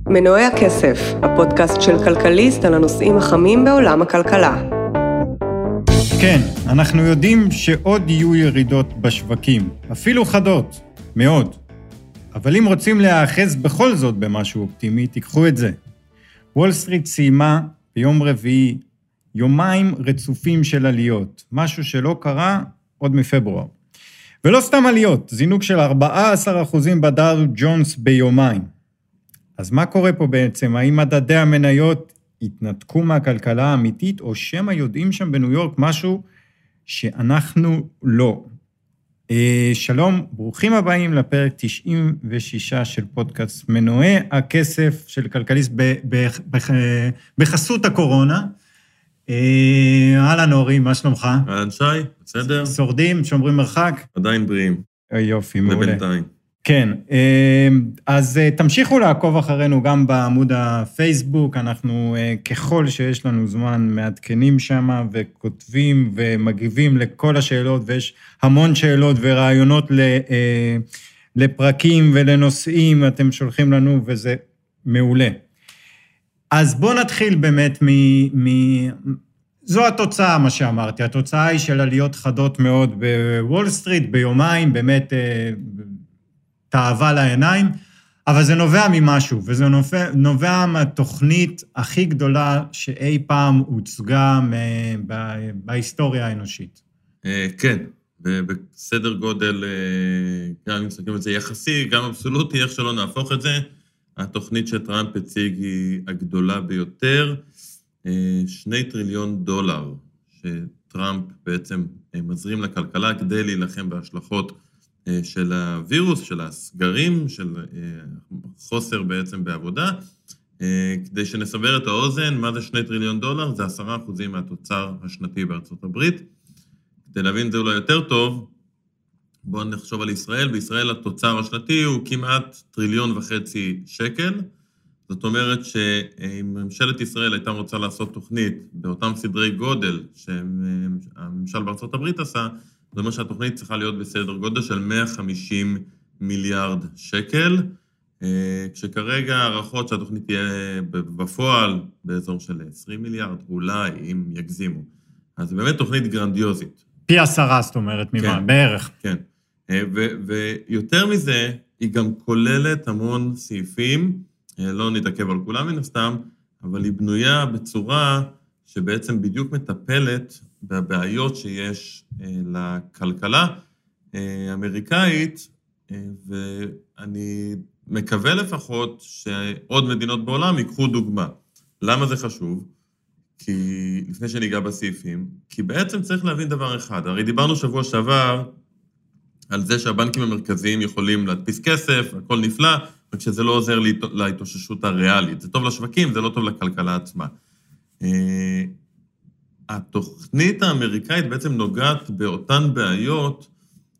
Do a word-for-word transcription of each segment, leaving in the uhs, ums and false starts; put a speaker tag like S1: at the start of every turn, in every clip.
S1: מנועי הכסף, הפודקאסט של כלכליסט על הנושאים החמים בעולם הכלכלה.
S2: כן, אנחנו יודעים שעוד יהיו ירידות בשווקים, אפילו חדות, מאוד. אבל אם רוצים להאחז בכל זאת במשהו אופטימי, תיקחו את זה. וול סטריט סיימה ביום רביעי יומיים רצופים של עליות, משהו שלא קרה עוד מפברואר. ולא סתם עליות, זינוק של ארבעה עשר אחוזים בדאו ג'ונס ביומיים. אז מה קורה פה בעצם? האם מדדי המניות התנתקו מהכלכלה האמיתית, או שמא יודעים שם בניו יורק משהו שאנחנו לא? שלום, ברוכים הבאים לפרק תשעים ושש של פודקאסט מנועי הכסף של כלכליסט בחסות הקורונה. אהלן אורי, מה שלומך?
S3: אהלן שי, בסדר?
S2: שורדים, שומרים מרחק?
S3: עדיין בריאים.
S2: יופי, מעולה.
S3: לבינתיים.
S2: כן, אז תמשיכו לעקוב אחרינו גם בעמוד הפייסבוק, אנחנו ככל שיש לנו זמן מעדכנים שם וכותבים ומגיבים לכל השאלות, ויש המון שאלות ורעיונות לפרקים ולנושאים, אתם שולחים לנו וזה מעולה. אז בואו נתחיל באמת מ... מ... זו התוצאה, מה שאמרתי, התוצאה היא של עליות חדות מאוד בוול סטריט, ביומיים, באמת תאווה לעיניים, אבל זה נובע ממשהו, וזה נובע, נובע מהתוכנית הכי גדולה שאי פעם הוצגה בהיסטוריה האנושית.
S3: כן, בסדר גודל, גם אם מסתכלים על זה יחסי, גם אבסולוטי, איך שלא נהפוך את זה, התוכנית שטראמפ הציג היא הגדולה ביותר, שני טריליון דולר שטראמפ בעצם מזרים לכלכלה כדי להילחם בהשלכות של הווירוס, של הסגרים, של חוסר בעצם בעבודה, כדי שנסבר את האוזן, מה זה שני טריליון דולר? זה עשרה אחוזים מהתוצר השנתי בארצות הברית. כדי להבין זה אולי יותר טוב, בואו נחשוב על ישראל. בישראל התוצר השנתי הוא כמעט טריליון וחצי שקל. זאת אומרת שאם ממשלת ישראל הייתה רוצה לעשות תוכנית באותם סדרי גודל שהממשל בארצות הברית עשה, זאת אומרת שהתוכנית צריכה להיות בסדר גודל של מאה וחמישים מיליארד שקל, כשכרגע הערכות שהתוכנית תהיה בפועל באזור של עשרים מיליארד, אולי אם יגזימו. אז זה באמת תוכנית גרנדיוזית.
S2: פי עשרה, זאת אומרת, ממה,
S3: כן,
S2: בערך.
S3: כן, ו- ויותר מזה, היא גם כוללת המון סעיפים, לא נתעכב על כולם מן הסתם, אבל היא בנויה בצורה שבעצם בדיוק מטפלת בבעיות שיש לכלכלה האמריקאית, ואני מקווה לפחות שעוד מדינות בעולם ייקחו דוגמה. למה זה חשוב? כי לפני שניגע בסעיפים, כי בעצם צריך להבין דבר אחד. הרי דיברנו שבוע שעבר על זה שהבנקים המרכזיים יכולים להדפיס כסף, הכל נפלא, רק שזה לא עוזר להתאוששות הריאלית. זה טוב לשווקים, זה לא טוב לכלכלה עצמה. התוכנית האמריקאית בעצם נוגעת באותן בעיות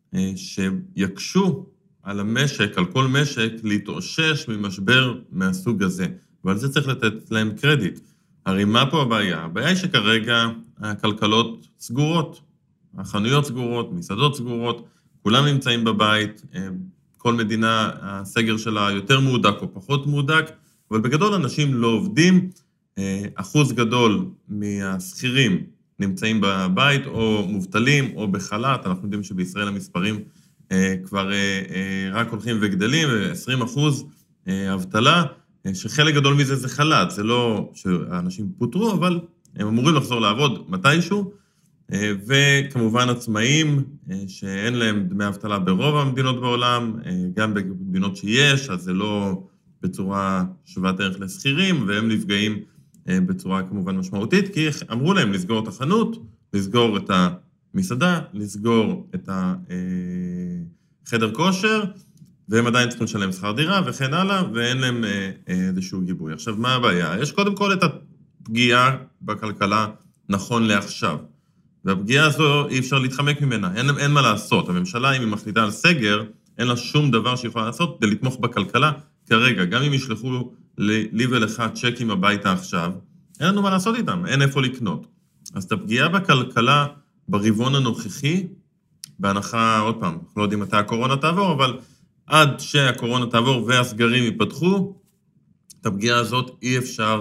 S3: שיקשו על המשק, על כל משק, להתאושש ממשבר מהסוג הזה. ועל זה צריך לתת להם קרדיט. הרי מה פה הבעיה? הבעיה היא שכרגע הכלכלות סגורות, החנויות סגורות, מסעדות סגורות, כולם נמצאים בבית, כל מדינה, הסגר שלה יותר מודק או פחות מודק, אבל בגדול אנשים לא עובדים, אחוז גדול מהשכירים נמצאים בבית או מובטלים או בחל"ת, אנחנו יודעים שבישראל המספרים כבר רק הולכים וגדלים, עשרים אחוז אבטלה, שחלק גדול מזה זה חל"ת, זה לא שאנשים פוטרו, אבל הם אמורים לחזור לעבוד מתישהו, וכמובן עצמאים שאין להם דמי אבטלה ברוב המדינות בעולם, גם במדינות שיש, אז זה לא בצורה שוות ערך לשכירים, והם נפגעים בצורה כמובן משמעותית, כי אמרו להם לסגור את החנות, לסגור את המסעדה, לסגור את החדר כושר, והם עדיין צריכים לשלם שכר דירה וכן הלאה, ואין להם איזשהו גיבוי. עכשיו, מה הבעיה? יש קודם כל את הפגיעה בכלכלה נכון לעכשיו, והפגיעה הזו אי אפשר להתחמק ממנה, אין, אין מה לעשות. הממשלה, אם היא מחליטה על סגר, אין לה שום דבר שיכולה לעשות כדי לתמוך בכלכלה כרגע. גם אם ישלחו לי ולך צ'קים הביתה עכשיו, אין לנו מה לעשות איתם, אין איפה לקנות. אז את הפגיעה בכלכלה ברבעון הנוכחי, בהנחה, עוד פעם, אנחנו לא יודעים מתי הקורונה תעבור, אבל עד שהקורונה תעבור והסגרים ייפתחו, את הפגיעה הזאת אי אפשר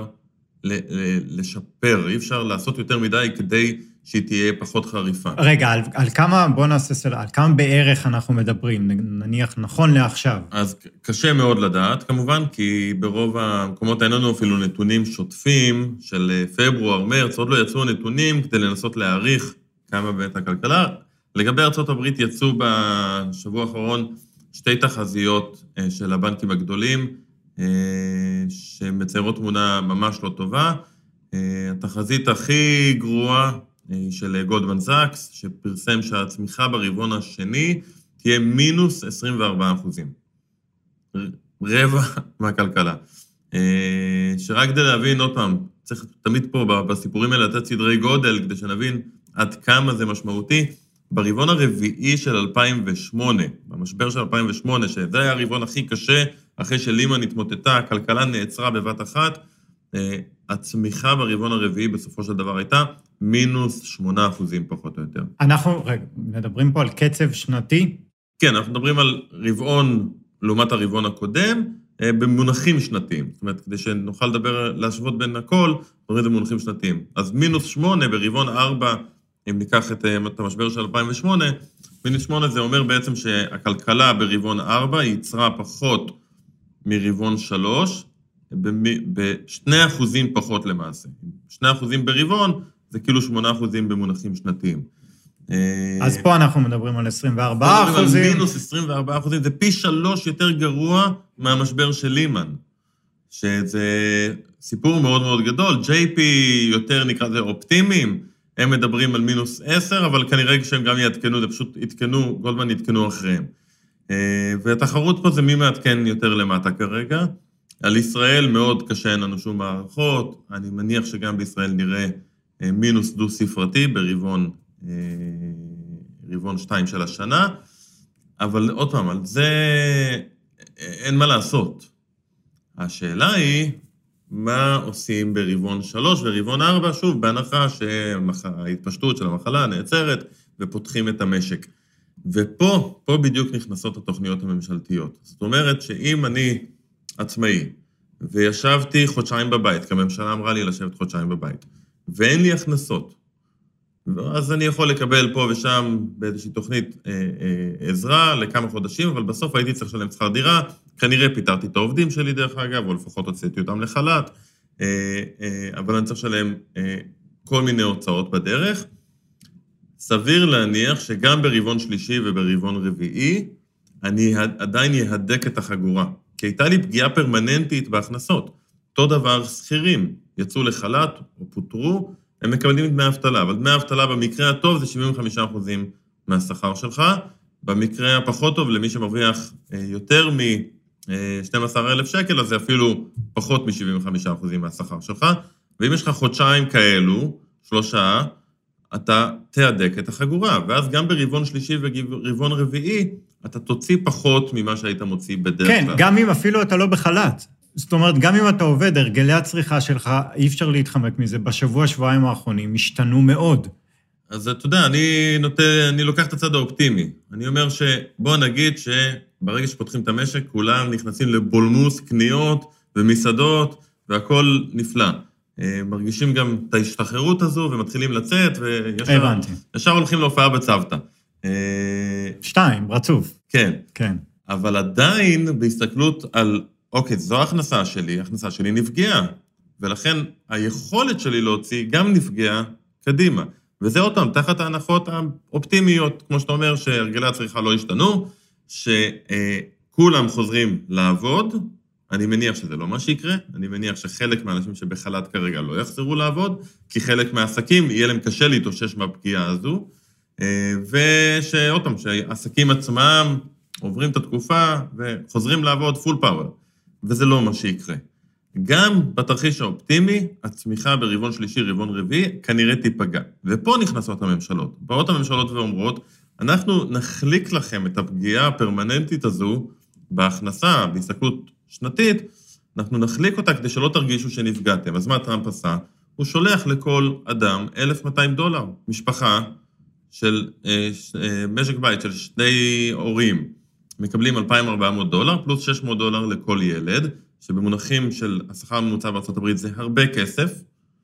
S3: לשפר, אי אפשר לעשות יותר מדי כדי שהיא תהיה פחות חריפה.
S2: רגע, על, על כמה, בוא נעשה סלע, על כמה בערך אנחנו מדברים, נניח נכון לעכשיו?
S3: אז קשה מאוד לדעת, כמובן, כי ברוב המקומות אין לנו אפילו נתונים שוטפים של פברואר, מרץ, עוד לא יצאו נתונים כדי לנסות להעריך כמה בעת הכלכלה. לגבי ארצות הברית יצאו בשבוע האחרון שתי תחזיות של הבנקים הגדולים, שמציירות תמונה ממש לא טובה. התחזית הכי גרועה היא של גולדמן סאקס, שפרסם שהצמיחה ברבעון השני תהיה מינוס עשרים וארבעה אחוזים. רבע מהכלכלה. שרק כדי להבין, עוד פעם, צריך תמיד פה בסיפורים האלה לתת סדרי גודל, כדי שנבין עד כמה זה משמעותי. ברבעון הרביעי של אלפיים ושמונה, במשבר של אלפיים ושמונה, שזה היה הרבעון הכי קשה, אחרי שלימן התמוטטה, הכלכלה נעצרה בבת אחת, הצמיחה ברבעון הרביעי בסופו של דבר הייתה מינוס שמונה אחוזים פחות או יותר.
S2: אנחנו, רגע, מדברים פה על קצב שנתי?
S3: כן, אנחנו מדברים על רבעון לעומת הרבעון הקודם, במונחים שנתיים. זאת אומרת, כדי שנוכל לדבר, להשוות בין הכל, נוריד במונחים שנתיים. אז מינוס שמונה ברבעון ארבע, אם ניקח את, את המשבר של אלפיים ושמונה, מינוס שמונה זה אומר בעצם שהכלכלה ברבעון ארבע ייצרה פחות מרבעון שלוש, בשני אחוזים פחות למעשה. שני אחוזים ברבעון, זה כאילו שמונה אחוזים במונחים שנתיים.
S2: אז פה אנחנו מדברים על עשרים וארבעה אחוזים.
S3: על מינוס עשרים וארבעה אחוזים, זה פי שלוש יותר גרוע מהמשבר של לימן, שזה סיפור מאוד מאוד גדול. ג'יי פי יותר נקרא זה אופטימיים, הם מדברים על מינוס עשר, אבל כנראה כשהם גם יעדכנו, זה פשוט יתקנו, גולדמן יתקנו אחריהם. והתחרות פה זה מי מעדכן יותר למטה כרגע. על ישראל מאוד קשה, אין לנו שום מערכות, אני מניח שגם בישראל נראה מינוס דו ספרתי ברבעון, רבעון שתיים של השנה, אבל עוד פעם, על זה אין מה לעשות. השאלה היא, מה עושים ברבעון שלוש ורבעון ארבע, שוב, בהנחה שההתפשטות של המחלה נעצרת ופותחים את המשק. ופה, פה בדיוק נכנסות התוכניות הממשלתיות. זאת אומרת שאם אני עצמאי, וישבתי חודשיים בבית, כי הממשלה אמרה לי לשבת חודשיים בבית, ואין לי הכנסות, אז אני יכול לקבל פה ושם באיזושהי תוכנית אה, אה, עזרה לכמה חודשים, אבל בסוף הייתי צריך לשלם שכר דירה, כנראה פיטרתי את העובדים שלי דרך אגב, או לפחות הוצאתי אותם לחל"ת, אה, אה, אבל אני צריך לשלם אה, כל מיני הוצאות בדרך. סביר להניח שגם ברבעון שלישי וברבעון רביעי, אני עדיין יהדק את החגורה, כי הייתה לי פגיעה פרמננטית בהכנסות. אותו דבר שכירים, יצאו לחל"ת או פוטרו, הם מקבלים דמי אבטלה, אבל דמי אבטלה במקרה הטוב זה שבעים וחמישה אחוזים מהשכר שלך, במקרה הפחות טוב למי שמרוויח יותר מ-שנים עשר אלף שקל, אז זה אפילו פחות מ-שבעים וחמישה אחוזים מהשכר שלך, ואם יש לך חודשיים כאלו, שלושה, אתה תהדק את החגורה, ואז גם ברבעון שלישי ורבעון רביעי, אתה תוציא פחות ממה שהיית מוציא בדרך כלל.
S2: כן, גם אם אפילו אתה לא בחל"ת. זאת אומרת, גם אם אתה עובד, הרגלי הצריכה שלך, אי אפשר להתחמק מזה. בשבוע, שבועיים האחרונים, השתנו מאוד.
S3: אז אתה יודע, אני נוטה, אני לוקח את הצד האופטימי. אני אומר שבוא נגיד שברגע שפותחים את המשק, כולם נכנסים לבולמוס, קניות ומסעדות, והכל נפלא. מרגישים גם את ההשתחררות הזו, ומתחילים לצאת, וישר הולכים להופעה בצוותא.
S2: שתיים, רצוף.
S3: כן.
S2: כן.
S3: אבל עדיין, בהסתכלות על, אוקיי, זו ההכנסה שלי, ההכנסה שלי נפגעה, ולכן היכולת שלי להוציא גם נפגעה קדימה. וזה אותם, תחת ההנחות האופטימיות, כמו שאתה אומר, שהרגלי הצריכה לא השתנו, שכולם חוזרים לעבוד, אני מניח שזה לא מה שיקרה, אני מניח שחלק מהאנשים שבחל"ת כרגע לא יחזרו לעבוד, כי חלק מהעסקים יהיה להם קשה להתאושש מהפגיעה הזו, ושעוד פעם, שהעסקים עצמם עוברים את התקופה וחוזרים לעבוד פול פאוור, וזה לא מה שיקרה. גם בתרחיש האופטימי, הצמיחה ברבעון שלישי, רבעון רביעי, כנראה תיפגע. ופה נכנסות הממשלות. באות הממשלות ואומרות, אנחנו נחליק לכם את הפגיעה הפרמננטית הזו בהכנסה, בהסתכלות שנתית, אנחנו נחליק אותה כדי שלא תרגישו שנפגעתם. אז מה טראמפ עשה? הוא שולח לכל אדם אלף ומאתיים דולר, משפחה של אה, משק בית של שני הורים, מקבלים אלפיים וארבע מאות דולר, פלוס שש מאות דולר לכל ילד, שבמונחים של השכר הממוצע בארצות הברית זה הרבה כסף,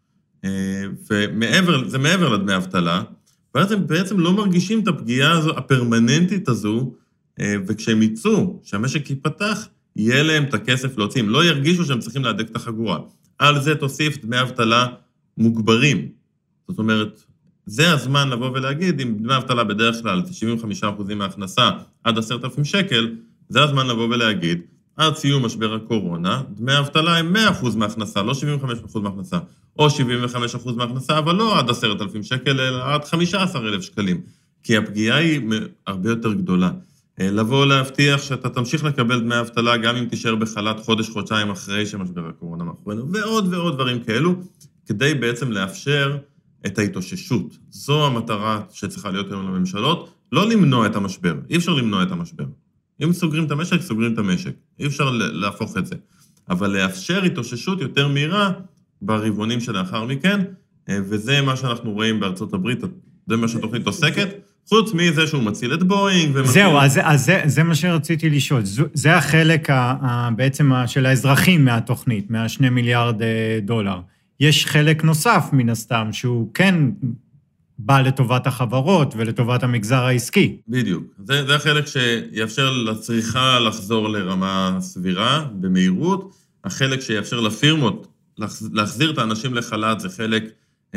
S3: ומעבר, זה מעבר לדמי אבטלה, ואז הם בעצם לא מרגישים את הפגיעה הזו, הפרמננטית הזו, וכשהם יצאו, שהמשק ייפתח, יהיה להם את הכסף להוציא, הם לא ירגישו שהם צריכים להדק את החגורה. על זה תוסיף דמי אבטלה מוגברים. זאת אומרת, זה הזמן לבוא ולהגיד, אם דמי אבטלה בדרך כלל, שבעים וחמישה אחוז מההכנסה עד עשרת אלפים שקל, זה הזמן לבוא ולהגיד, עד סיום משבר הקורונה, דמי אבטלה הם מאה אחוז מההכנסה, לא שבעים וחמישה אחוז מההכנסה, או שבעים וחמישה אחוז מההכנסה, אבל לא עד עשרת אלפים שקל, אלא עד חמישה עשר אלף שקלים, כי הפגיעה היא הרבה יותר גדולה. לבוא להבטיח שאתה תמשיך לקבל דמי אבטלה, גם אם תישאר בחל"ת חודש, חודשיים אחרי שמשבר הקורונה מאחורינו, ועוד ועוד דברים כאלו, כדי בעצם לאפשר את ההתאוששות. זו המטרה שצריכה להיות היום לממשלות, לא למנוע את המשבר, אי אפשר למנוע את המשבר. אם סוגרים את המשק, סוגרים את המשק. אי אפשר להפוך את זה. אבל לאפשר התאוששות יותר מהירה ברבעונים שלאחר מכן, וזה מה שאנחנו רואים בארצות הברית, זה מה שהתוכנית עוסקת, חוץ מזה שהוא מציל את בואינג ומציל...
S2: זהו, אז, אז זה, זה מה שרציתי לשאול. זה החלק ה, ה, בעצם של האזרחים מהתוכנית, מהשני מיליארד דולר. יש חלק נוסף מן הסתם, שהוא כן בא לטובת החברות ולטובת המגזר העסקי.
S3: בדיוק. זה, זה החלק שיאפשר לצריכה לחזור לרמה סבירה, במהירות. החלק שיאפשר לפירמות להחזיר את האנשים לחל"ת, זה חלק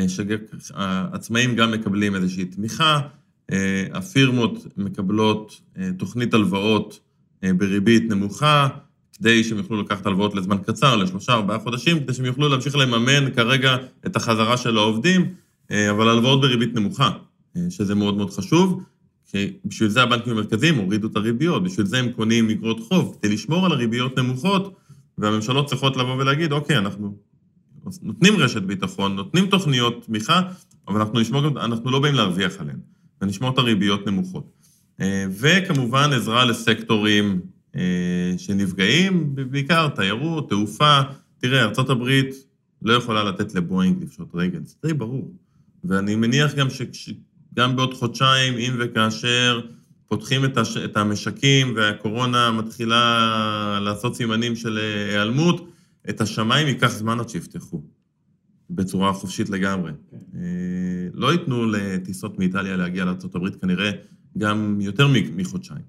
S3: שהעצמאים גם מקבלים איזושהי תמיכה, הפירמות מקבלות תוכנית הלוואות בריבית נמוכה, כדי שהם יוכלו לקחת הלוואות לזמן קצר, לשלושה, ארבעה חודשים, כדי שהם יוכלו להמשיך לממן כרגע את החזרה של העובדים, אבל הלוואות בריבית נמוכה, שזה מאוד מאוד חשוב, כי בשביל זה הבנקים המרכזיים הורידו את הריביות, בשביל זה הם קונים אגרות חוב, כדי לשמור על הריביות נמוכות, והממשלות צריכות לבוא ולהגיד, אוקיי, אנחנו נותנים רשת ביטחון, נותנים תוכניות תמיכה, אבל אנחנו, נשמור, אנחנו לא באים להרוויח עליהן, ונשמור את הריביות נמוכות. וכמובן עזרה לסקטורים שנפגעים, בעיקר תיירות, תעופה. תראה, ארצות הברית לא יכולה לתת לבואינג לפשוט רגל, זה די ברור. ואני מניח גם שגם בעוד חודשיים, אם וכאשר פותחים את המשקים והקורונה מתחילה לעשות סימנים של היעלמות, את השמיים ייקח זמן עד שיפתחו, בצורה חופשית לגמרי. לא ייתנו לטיסות מאיטליה להגיע לארצות הברית, כנראה גם יותר מחודשיים.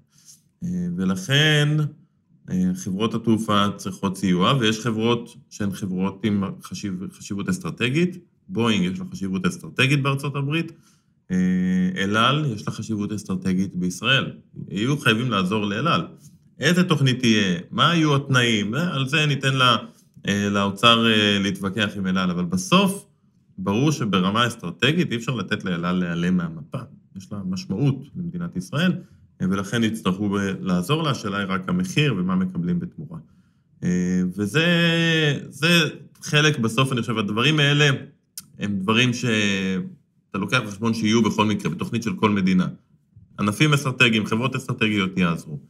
S3: ולכן חברות התעופה צריכות סיוע, ויש חברות שהן חברות עם חשיב, חשיבות אסטרטגית, בואינג יש לה חשיבות אסטרטגית בארצות הברית, אל על יש לה חשיבות אסטרטגית בישראל. יהיו חייבים לעזור לאל על. איזה תוכנית תהיה? מה היו התנאים? על זה ניתן לה, לאוצר להתווכח עם אל על, אבל בסוף ברור שברמה אסטרטגית אי אפשר לתת לאל על להיעלם מהמפה. יש לה משמעות למדינת ישראל, ולכן יצטרכו לעזור לה, השאלה היא רק המחיר ומה מקבלים בתמורה. וזה זה חלק בסוף, אני חושב, הדברים האלה הם דברים שאתה לוקח בחשבון שיהיו בכל מקרה, בתוכנית של כל מדינה. ענפים אסטרטגיים, חברות אסטרטגיות יעזרו.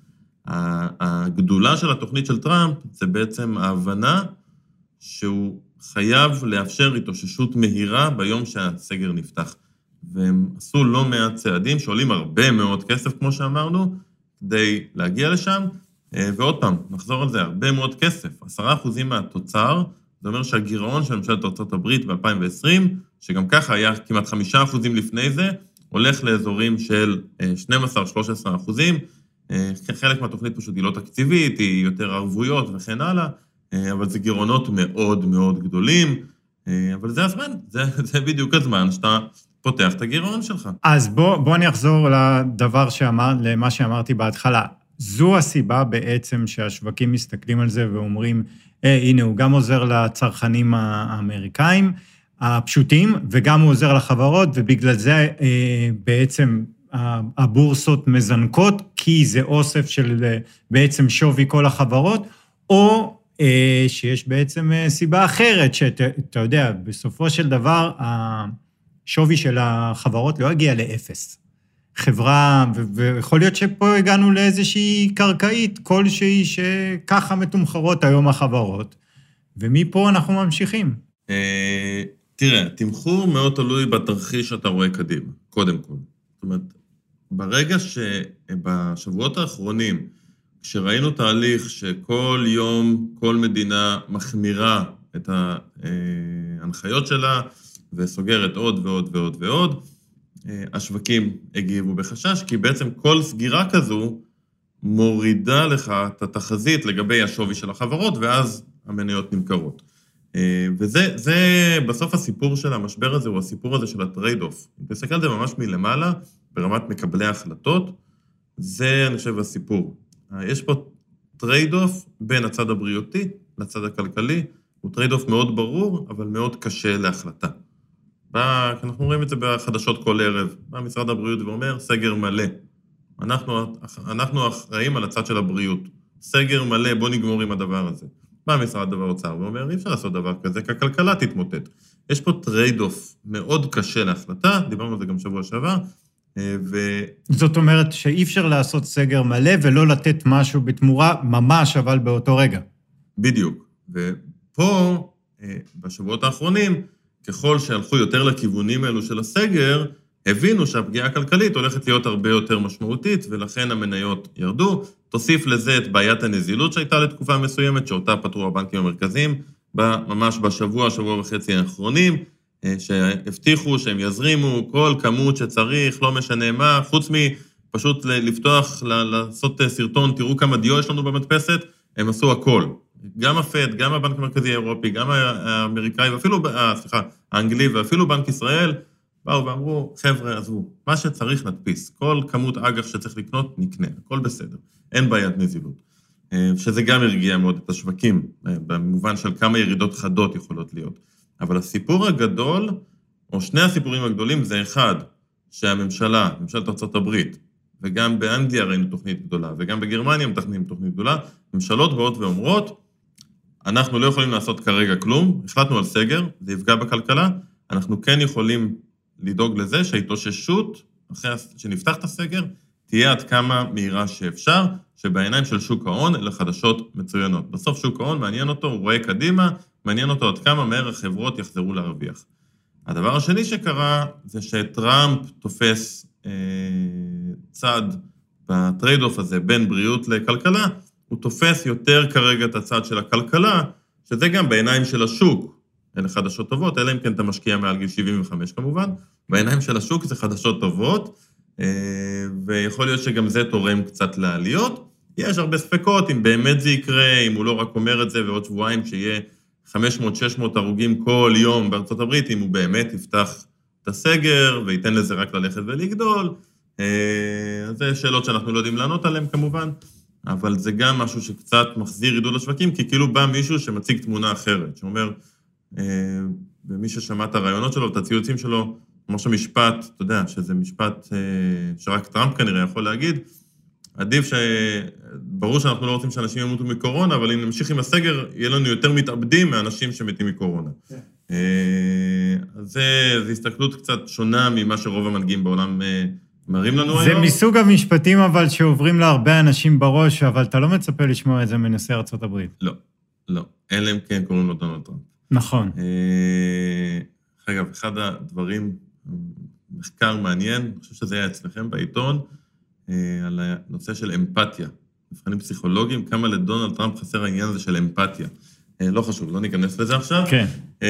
S3: הגדולה של התוכנית של טראמפ זה בעצם ההבנה שהוא חייב לאפשר התאוששות מהירה ביום שהסגר נפתח. והם עשו לא מעט צעדים שעולים הרבה מאוד כסף, כמו שאמרנו, כדי להגיע לשם, ועוד פעם, נחזור על זה, הרבה מאוד כסף, עשרה אחוזים מהתוצר, זה אומר שהגירעון של ממשלת ארצות הברית ב-אלפיים ועשרים, שגם ככה היה כמעט חמישה אחוזים לפני זה, הולך לאזורים של שנים עשר עד שלושה עשר אחוזים, חלק מהתוכנית פשוט היא לא תקציבית, היא יותר ערבויות וכן הלאה, אבל זה גירעונות מאוד מאוד גדולים, אבל זה הזמן, זה, זה בדיוק הזמן שאתה פותח את הגירעון שלך.
S2: אז בוא, בוא אני אחזור לדבר שאמר, למה שאמרתי בהתחלה. זו הסיבה בעצם שהשווקים מסתכלים על זה ואומרים, אה, הנה, הוא גם עוזר לצרכנים האמריקאים הפשוטים, וגם הוא עוזר לחברות, ובגלל זה אה, בעצם הבורסות מזנקות, כי זה אוסף של בעצם שווי כל החברות, או אה, שיש בעצם סיבה אחרת, שאתה יודע, בסופו של דבר, השווי של החברות לא הגיע לאפס. חברה, ויכול להיות שפה הגענו לאיזושהי קרקעית, כלשהי שככה מתומחרות היום החברות, ומפה אנחנו ממשיכים.
S3: תראה, תמחור מאוד תלוי בתרחיש שאתה רואה קדימה, קודם כל. זאת אומרת, ברגע שבשבועות האחרונים כשראינו תהליך שכל יום, כל מדינה מחמירה את ההנחיות שלה, וסוגרת עוד ועוד ועוד ועוד, השווקים הגיבו בחשש, כי בעצם כל סגירה כזו מורידה לך את התחזית לגבי השווי של החברות, ואז המניות נמכרות. וזה, זה, בסוף הסיפור של המשבר הזה, הוא הסיפור הזה של הטרייד-אוף. אם תסתכל על זה ממש מלמעלה, ברמת מקבלי ההחלטות, זה, אני חושב, הסיפור. יש פה טרייד-אוף בין הצד הבריאותי לצד הכלכלי, הוא טרייד-אוף מאוד ברור, אבל מאוד קשה להחלטה. בא, אנחנו רואים את זה בחדשות כל ערב, בא משרד הבריאות ואומר, סגר מלא. אנחנו, אנחנו אחראים על הצד של הבריאות. סגר מלא, בוא נגמור עם הדבר הזה. בא משרד האוצר ואומר, אי אפשר לעשות דבר כזה, כי הכלכלה תתמוטט. יש פה טרייד-אוף מאוד קשה להחלטה, דיברנו על זה גם שבוע שעבר, ו... זאת
S2: אומרת שאי אפשר לעשות סגר מלא ולא לתת משהו בתמורה ממש, אבל באותו רגע.
S3: בדיוק. ופה, בשבועות האחרונים, ככל שהלכו יותר לכיוונים האלו של הסגר, הבינו שהפגיעה הכלכלית הולכת להיות הרבה יותר משמעותית, ולכן המניות ירדו. תוסיף לזה את בעיית הנזילות שהייתה לתקופה מסוימת, שאותה פתרו הבנקים המרכזיים, ממש בשבוע, שבוע וחצי האחרונים, שהבטיחו שהם יזרימו כל כמות שצריך, לא משנה מה, חוץ מפשוט לפתוח, לעשות סרטון, תראו כמה דיו יש לנו במדפסת, הם עשו הכל. גם הפד, גם הבנק המרכזי האירופי, גם האמריקאי, ואפילו, סליחה, האנגלי, ואפילו בנק ישראל, באו ואמרו, חבר'ה, עזבו, מה שצריך נדפיס, כל כמות אג"ח שצריך לקנות, נקנה, הכל בסדר, אין בעיית נזילות. שזה גם הרגיע מאוד את השווקים, במובן של כמה ירידות חדות יכולות להיות. אבל הסיפור הגדול, או שני הסיפורים הגדולים, זה אחד, שהממשלה, ממשלת ארצות הברית, וגם באנגליה ראינו תוכנית גדולה, וגם בגרמניה מתכננים תוכנית גדולה, ממשלות באות ואומרות, אנחנו לא יכולים לעשות כרגע כלום, החלטנו על סגר, זה יפגע בכלכלה, אנחנו כן יכולים לדאוג לזה שההתאוששות, אחרי שנפתח את הסגר, תהיה עד כמה מהירה שאפשר, שבעיניים של שוק ההון אלה חדשות מצוינות. בסוף שוק ההון מעניין אותו, הוא רואה קדימה, מעניין אותו עד כמה מהר החברות יחזרו להרוויח. הדבר השני שקרה, זה שטראמפ תופס אה, צד בטרייד-אוף הזה, בין בריאות לכלכלה, הוא תופס יותר כרגע את הצד של הכלכלה, שזה גם בעיניים של השוק, אלה חדשות טובות, אלא אם כן אתה משקיע מעל גיל שבעים וחמש כמובן, בעיניים של השוק זה חדשות טובות, ויכול להיות שגם זה תורם קצת לעליות. יש הרבה ספקות, אם באמת זה יקרה, אם הוא לא רק אומר את זה, ועוד שבועיים שיהיה חמש מאות שש מאות הרוגים כל יום בארצות הברית, אם הוא באמת יפתח את הסגר, וייתן לזה רק ללכת ולגדול. אז זה שאלות שאנחנו לא יודעים לענות עליהן כמובן, אבל זה גם משהו שקצת מחזיר עידוד לשווקים, כי כאילו בא מישהו שמציג תמונה אחרת, שאומר, ומי ששמע את הרעיונות שלו, את הציוצים שלו, כמו שמשפט, אתה יודע, שזה משפט שרק טראמפ כנראה יכול להגיד, עדיף ש... ברור שאנחנו לא רוצים שאנשים ימותו מקורונה, אבל אם נמשיך עם הסגר, יהיה לנו יותר מתאבדים מאנשים שמתים מקורונה. אז זו הסתכלות קצת שונה ממה שרוב המנהיגים בעולם מראים לנו היום.
S2: זה מסוג המשפטים אבל שעוברים להרבה אנשים בראש, אבל אתה לא מצפה לשמוע את זה מנשיא ארצות הברית.
S3: לא, לא. אלא אם כן קוראים לו דונלד טראמפ.
S2: נכון.
S3: אגב, אחד הדברים, מחקר מעניין, אני חושב שזה היה אצלכם בעיתון, על הנושא של אמפתיה. מבחנים פסיכולוגיים, כמה לדונלד טראמפ חסר העניין הזה של אמפתיה. לא חשוב, לא ניכנס לזה עכשיו.
S2: כן.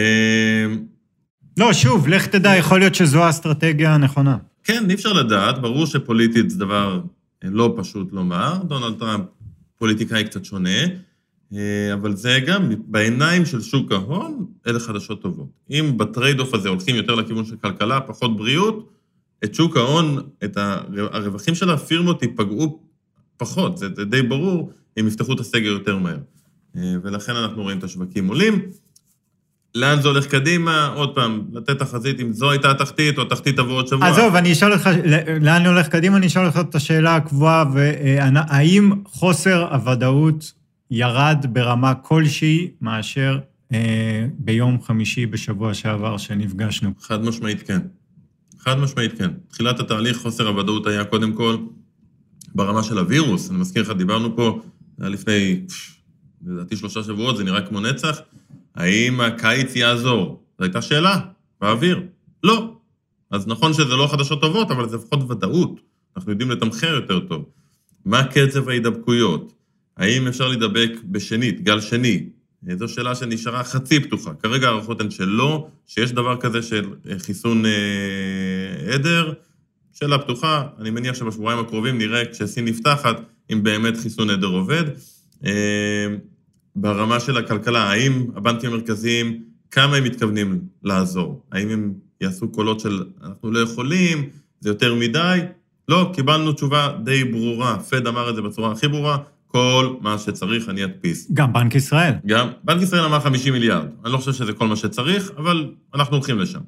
S2: לא, שוב, לך תדע, יכול להיות שזו האסטרטגיה הנכונה.
S3: כן, אי אפשר לדעת, ברור שפוליטית זה דבר לא פשוט לומר, דונלד טראמפ פוליטיקאי קצת שונה, אבל זה גם בעיניים של שוק ההון, אלה חדשות טובות. אם בטרייד-אוף הזה הולכים יותר לכיוון של כלכלה, פחות בריאות, את שוק ההון, את הרווחים של הפירמות ייפגעו פחות, זה די ברור, אם יפתחו את הסגר יותר מהר. ולכן אנחנו רואים את השווקים עולים. לאן זה הולך קדימה? עוד פעם, לתת תחזית אם זו הייתה התחתית, או התחתית תבוא עוד שבוע.
S2: עזוב, אני אשאל אותך, לאן הולך קדימה? אני אשאל אותך את השאלה הקבועה, והאם חוסר הוודאות ירד ברמה כלשהי מאשר אה, ביום חמישי בשבוע שעבר שנפגשנו?
S3: חד משמעית כן. חד משמעית כן. תחילת התהליך חוסר הוודאות היה קודם כל ברמה של הווירוס. אני מזכיר לך, דיברנו פה לפני, לדעתי שלושה שבועות, זה נראה כמו נצח. האם הקיץ יעזור? זו הייתה שאלה, באוויר. לא. אז נכון שזה לא חדשות טובות, אבל זה לפחות ודאות. אנחנו יודעים לתמחר יותר טוב. מה קצב ההידבקויות? האם אפשר לדבק בשנית, גל שני? זו שאלה שנשארה חצי פתוחה. כרגע הערכות הן שלא, שיש דבר כזה של חיסון אה, עדר, שאלה פתוחה, אני מניח שבשבועיים הקרובים נראה כשסין נפתחת, אם באמת חיסון עדר עובד. אה, ברמה של הכלכלה, האם הבנקים המרכזיים, כמה הם מתכוונים לעזור? האם הם יעשו קולות של אנחנו לא יכולים, זה יותר מדי? לא, קיבלנו תשובה די ברורה, פד אמר את זה בצורה הכי ברורה, כל מה שצריך אני אדפיס.
S2: גם בנק ישראל.
S3: גם, בנק ישראל אמר חמישים מיליארד, אני לא חושב שזה כל מה שצריך, אבל אנחנו הולכים לשם.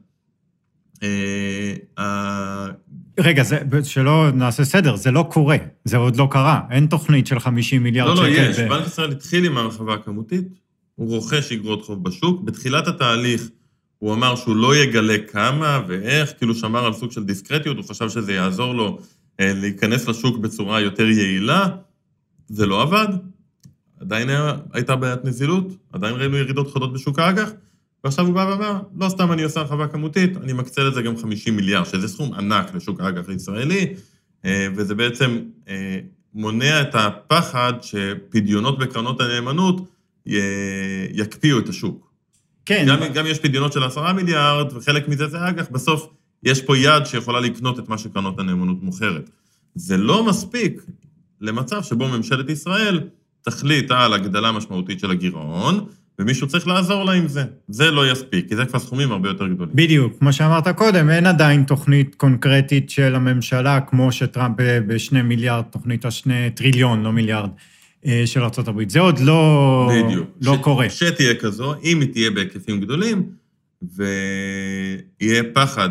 S2: רגע, זה, שלא נעשה סדר, זה לא קורה, זה עוד לא קרה, אין תוכנית של חמישים מיליארד שקל.
S3: לא, לא, יש, ב... בנק ישראל התחיל עם הרחבה הכמותית, הוא רוכש אגרות חוב בשוק, בתחילת התהליך הוא אמר שהוא לא יגלה כמה ואיך, כאילו שמר על סוג של דיסקרטיות, הוא חשב שזה יעזור לו אה, להיכנס לשוק בצורה יותר יעילה, זה לא עבד, עדיין הייתה בעיית נזילות, עדיין ראינו ירידות חדות בשוק האג"ח, ועכשיו הוא בא ואמר, לא סתם אני עושה הרחבה כמותית, אני מקצה לזה גם חמישים מיליארד, שזה סכום ענק לשוק האג"ח הישראלי, וזה בעצם מונע את הפחד שפדיונות בקרנות הנאמנות יקפיאו את השוק.
S2: כן.
S3: גם, גם יש פדיונות של עשרה מיליארד, וחלק מזה זה אג"ח, בסוף יש פה יד שיכולה לקנות את מה שקרנות הנאמנות מוכרת. זה לא מספיק למצב שבו ממשלת ישראל תחליט על הגדלה משמעותית של הגירעון, ומישהו צריך לעזור לה עם זה. זה לא יספיק, כי זה כבר סכומים הרבה יותר גדולים.
S2: בדיוק, כמו שאמרת קודם, אין עדיין תוכנית קונקרטית של הממשלה, כמו שטראמפ בשני מיליארד, תוכנית השני טריליון, לא מיליארד, של ארצות הברית. זה עוד לא,
S3: בדיוק.
S2: לא
S3: ש,
S2: קורה.
S3: שתהיה כזו, אם היא תהיה בהיקפים גדולים, ויהיה פחד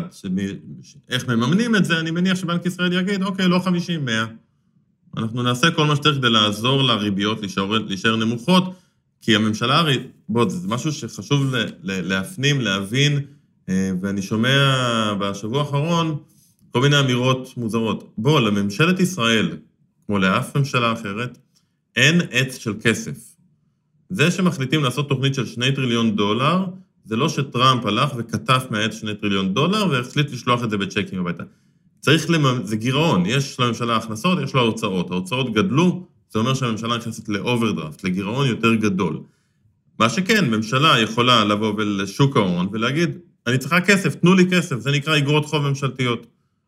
S3: איך מממנים את זה, אני מניח שבנק ישראל יגיד, אוקיי, לא חמישים, מאה. אנחנו נעשה כל מה שצריך כדי לעזור לריביות להישאר, להישאר נמוכות, כי הממשלה, בוא, זה משהו שחשוב להפנים, להבין, ואני שומע בשבוע האחרון כל מיני אמירות מוזרות. בוא, לממשלת ישראל, כמו לאף ממשלה אחרת, אין עץ של כסף. זה שמחליטים לעשות תוכנית של שני טריליון דולר, זה לא שטראמפ הלך וכתב מהעץ שני טריליון דולר, והחליט לשלוח את זה בצ'קים הביתה. צריך לממ... זה גירעון, יש לממשלה הכנסות, יש לה הוצאות. ההוצאות גדלו, זה אומר שהממשלה נכנסת לאוברדרפט, לגירעון יותר גדול. מה שכן, ממשלה יכולה לבוא לשוק ההון ולהגיד, אני צריכה כסף, תנו לי כסף, זה נקרא אגרות חוב ממשלתיות.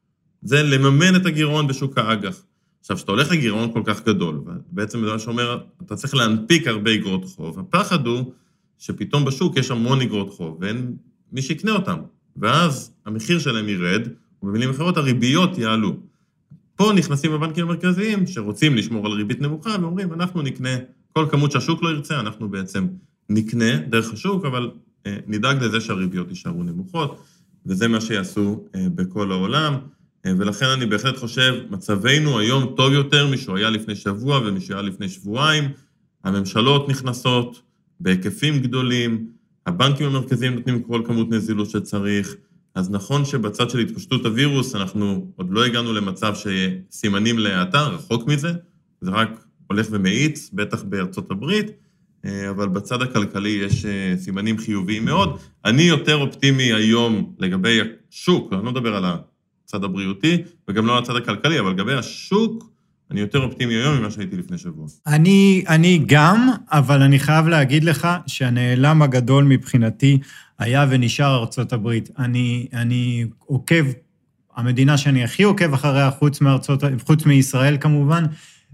S3: זה לממן את הגירעון בשוק האג"ח. עכשיו, שאתה הולך לגירעון כל כך גדול, ובעצם זה שאומר, אתה צריך להנפיק הרבה אגרות חוב, הפחד הוא שפתאום בשוק יש המון אגרות חוב, ואין מי שיקנה אותם, ואז המחיר שלהם ירד, ובמילים אחרות הריביות יעלו. פה נכנסים הבנקים המרכזיים שרוצים לשמור על ריבית נמוכה, ואומרים, אנחנו נקנה, כל כמות שהשוק לא ירצה, אנחנו בעצם נקנה דרך השוק, אבל אה, נדאג לזה שהריביות יישארו נמוכות, וזה מה שיעשו אה, בכל העולם, אה, ולכן אני בהחלט חושב, מצבנו היום טוב יותר משהו היה לפני שבוע ומשהו היה לפני שבועיים, הממשלות נכנסות בהיקפים גדולים, הבנקים המרכזיים נותנים כל כמות נזילות שצריך, אז נכון שבצד של התפשטות הווירוס, אנחנו עוד לא הגענו למצב שסימנים להאטה, רחוק מזה, זה רק הולך ומאיץ, בטח בארצות הברית, אבל בצד הכלכלי יש סימנים חיוביים מאוד. אני יותר אופטימי היום לגבי השוק, אני לא מדבר על הצד הבריאותי, וגם לא על הצד הכלכלי, אבל לגבי השוק, אני יותר אופטימי היום ממה שהייתי לפני שבוע.
S2: אני, אני גם, אבל אני חייב להגיד לך שהנעלם הגדול מבחינתי היה ונשאר ארצות הברית. אני, אני עוקב, המדינה שאני הכי עוקב אחריה, חוץ מארצות, חוץ מישראל כמובן,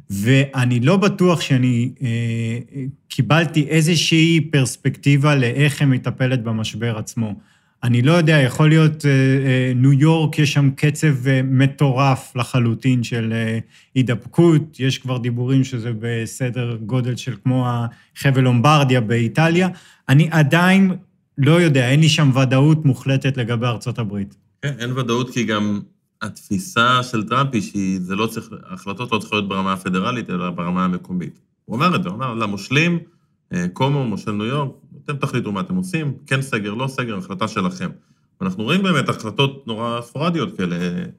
S2: ואני לא בטוח שאני אה, קיבלתי איזושהי פרספקטיבה לאיך היא מטפלת במשבר עצמו. אני לא יודע, יכול להיות, אה, אה, ניו יורק יש שם קצב אה, מטורף לחלוטין של אה, הידבקות, יש כבר דיבורים שזה בסדר גודל של כמו החבל לומברדיה באיטליה, אני עדיין לא יודע, אין לי שם ודאות מוחלטת לגבי ארצות הברית.
S3: כן, אין ודאות כי גם התפיסה של טראמפ היא שזה לא צריך, ההחלטות לא צריכות להיות ברמה הפדרלית, אלא ברמה המקומית. הוא אמר את זה, הוא אמר, למושלים, קומו, מושל ניו יורק, אתם תחליטו מה אתם עושים, כן סגר, לא סגר, החלטה שלכם. ואנחנו רואים באמת החלטות נורא ספורדיות כאלה,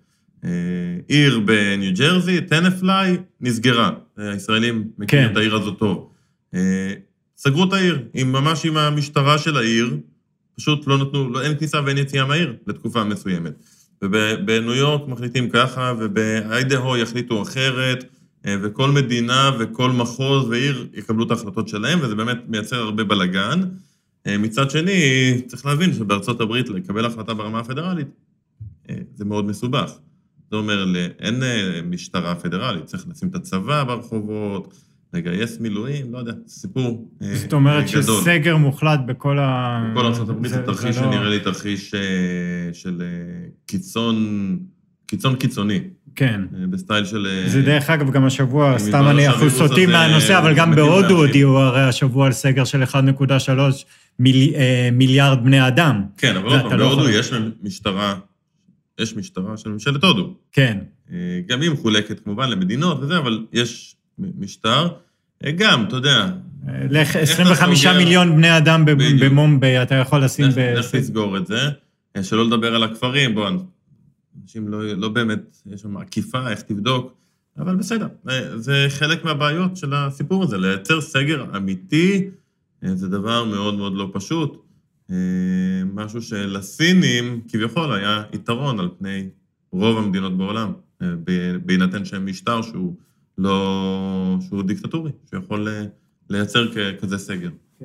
S3: עיר בניו ג'רזי, טנפליי, נסגרה. הישראלים מכירים כן. את העיר הזאת טוב. סגרו את העיר, עם ממש עם המשטרה של העיר, פשוט לא נתנו, לא, אין כניסה ואין יציאה מהעיר לתקופה מסוימת. ובניו יורק מחליטים ככה, ובאיידהו יחליטו אחרת, וכל מדינה וכל מחוז ועיר יקבלו את ההחלטות שלהם, וזה באמת מייצר הרבה בלגן. מצד שני, צריך להבין שבארצות הברית לקבל החלטה ברמה הפדרלית, זה מאוד מסובך. זה אומר, אין משטרה פדרלית, צריך לשים את הצבא ברחובות, לגייס מילואים, לא יודע, סיפור גדול.
S2: זאת אומרת שסגר מוחלט בכל ה...
S3: בכל ארצות הברית זה תרחיש שנראה לי תרחיש של קיצון, קיצון קיצוני.
S2: כן.
S3: בסטייל של...
S2: זה דרך אגב גם השבוע, סתם אנחנו סוטים מהנושא, אבל גם בהודו הודיעו הרי השבוע על סגר של אחד נקודה שלוש מיליארד בני אדם.
S3: כן, אבל עוד פעם, בהודו יש משטרה, יש משטרה של ממשלת הודו.
S2: כן.
S3: גם היא מחולקת כמובן למדינות וזה, אבל יש משטר, גם, אתה יודע...
S2: עשרים וחמישה מיליון בני אדם במומביי, אתה יכול לשים...
S3: איך לסגור את זה? שלא לדבר על הכפרים, בואו, אנשים לא, לא באמת, יש שם עקיפה, איך תבדוק, אבל בסדר, זה חלק מהבעיות של הסיפור הזה, לייצר סגר אמיתי, זה דבר מאוד מאוד לא פשוט, משהו שלסינים כביכול היה יתרון על פני רוב המדינות בעולם, בהינתן שהם משטר שהוא לא, שהוא דיקטטורי, שיכול לייצר כזה סגר. כן.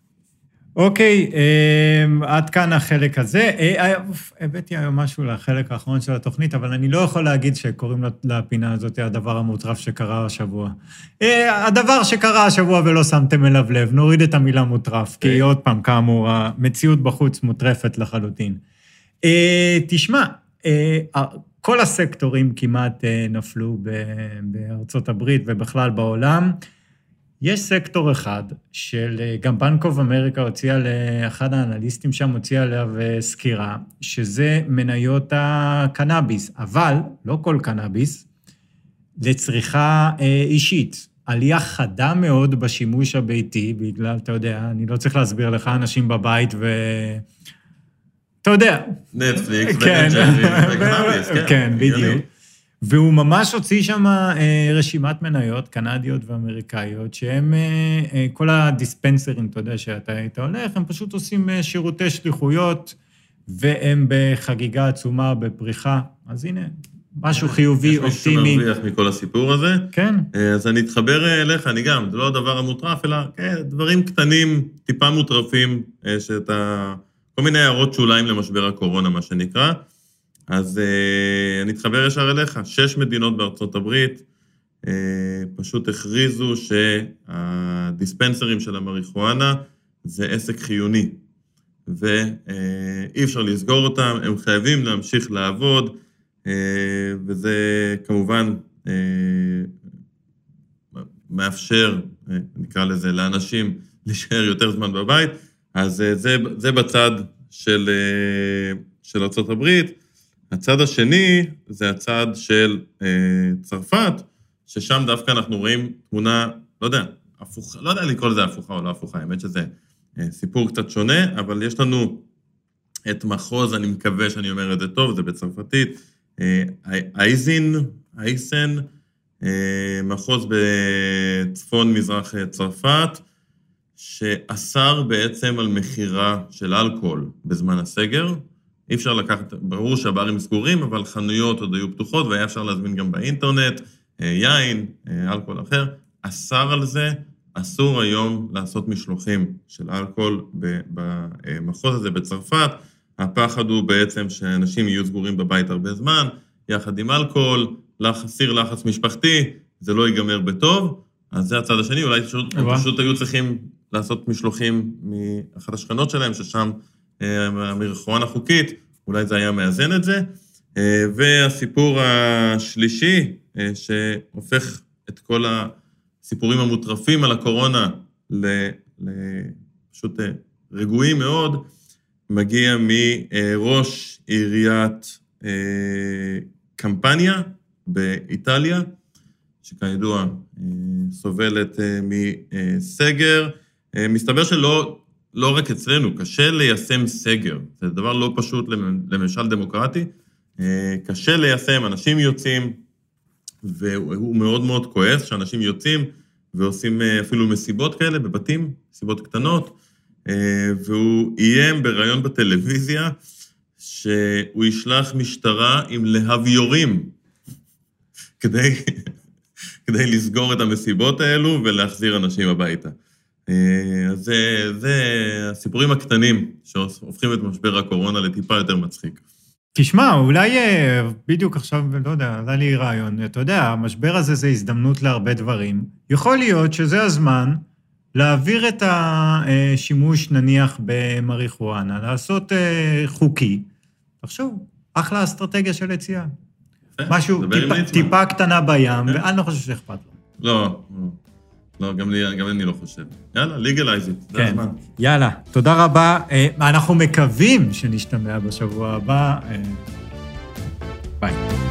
S2: אוקיי, עד כאן החלק הזה. הבאתי היום משהו לחלק האחרון של התוכנית, אבל אני לא יכול להגיד שקוראים לפינה הזאת הדבר המוטרף שקרה השבוע. הדבר שקרה השבוע ולא שמתם אליו לב, נוריד את המילה מוטרף, כי עוד פעם, כאמור, המציאות בחוץ מוטרפת לחלוטין. תשמע, כל הסקטורים כמעט נפלו בארצות הברית ובכלל בעולם, יש סקטור אחד של, גם בנק אוף אמריקה הוציאה לאחד האנליסטים שם, הוציאה עליו סקירה, שזה מניות הקנאביס, אבל לא כל קנאביס, לצריכה אישית. עלייה חדה מאוד בשימוש הביתי, בגלל, אתה יודע, אני לא צריך להסביר לך, אנשים בבית ו... אתה יודע.
S3: נטפליקס וקנאביס, כן.
S2: כן, בדיוק. והוא ממש הוציא שם רשימת מניות קנדיות ואמריקאיות, שהם, כל הדיספנסרים, אתה יודע, שאתה היית הולך, הם פשוט עושים שירותי שליחויות, והם בחגיגה עצומה, בפריחה. אז הנה, משהו חיובי, אופטימי. יש מישהו
S3: שמרוויח מכל הסיפור הזה.
S2: כן.
S3: אז אני אתחבר אליך, אני גם, זה לא הדבר המוטרף, אלא דברים קטנים, טיפה מוטרפים, שאתה, כל מיני הערות שוליים למשבר הקורונה, מה שנקרא. אז uh, אני אתחבר ישר אליך, שש מדינות בארצות הברית uh, פשוט הכריזו שהדיספנסרים של המריחואנה זה עסק חיוני, ואי uh, אפשר לסגור אותם, הם חייבים להמשיך לעבוד, uh, וזה כמובן uh, מאפשר, uh, נקרא לזה, לאנשים להישאר יותר זמן בבית, אז uh, זה, זה בצד של, uh, של ארצות הברית, הצד השני זה הצד של אה, צרפת, ששם דווקא אנחנו רואים תמונה, לא יודע, הפוכה, לא יודע לקרוא לזה הפוכה או לא הפוכה, האמת שזה אה, סיפור קצת שונה, אבל יש לנו את מחוז, אני מקווה שאני אומר את זה טוב, זה בצרפתית, אה, אייזין, אייסן, אה, מחוז בצפון מזרח צרפת, שאסר בעצם על מחירה של אלכוהול בזמן הסגר, אי אפשר לקחת, ברור שהברים סגורים, אבל חנויות עוד היו פתוחות, והיה אפשר להזמין גם באינטרנט, יין, אלכוהול אחר. אסר על זה, אסור היום לעשות משלוחים של אלכוהול במחוז הזה בצרפת. הפחד הוא בעצם שאנשים יהיו סגורים בבית הרבה זמן, יחד עם אלכוהול, סיר לחץ משפחתי, זה לא ייגמר בטוב. אז זה הצד השני, אולי פשוט, פשוט היו צריכים לעשות משלוחים מאחת השכנות שלהם, ששם המריחואנה חוקית, אולי זה היה מאזן את זה, והסיפור השלישי, שהופך את כל הסיפורים המוטרפים על הקורונה לפשוט רגועים מאוד, מגיע מראש עיריית קמפניה באיטליה, שכידוע סובלת מסגר, מסתבר שלא, לא רק אצלנו, קשה ליישם סגר, זה דבר לא פשוט לממשל דמוקרטי, קשה ליישם, אנשים יוצאים, והוא מאוד מאוד כועס שאנשים יוצאים, ועושים אפילו מסיבות כאלה בבתים, מסיבות קטנות, והוא איים בראיון בטלוויזיה, שהוא ישלח משטרה עם להביורים, כדי, כדי לסגור את המסיבות האלו ולהחזיר אנשים הביתה. אז זה, זה הסיפורים הקטנים שהופכים את משבר הקורונה לטיפה יותר מצחיק.
S2: תשמע, אולי בדיוק עכשיו, לא יודע, עלה לי רעיון, אתה יודע, המשבר הזה זה הזדמנות להרבה דברים. יכול להיות שזה הזמן להעביר את השימוש, נניח, במריחואנה, לעשות חוקי. תחשוב, אחלה אסטרטגיה של יציאה. משהו טיפה, טיפה קטנה בים, ואני לא חושב שאכפת לו.
S3: לא, לא, גם לי, גם אני לא חושב. יאללה, legalize it.
S2: כן, יאללה, תודה רבה. אנחנו מקווים שנשתמע בשבוע הבא. ביי.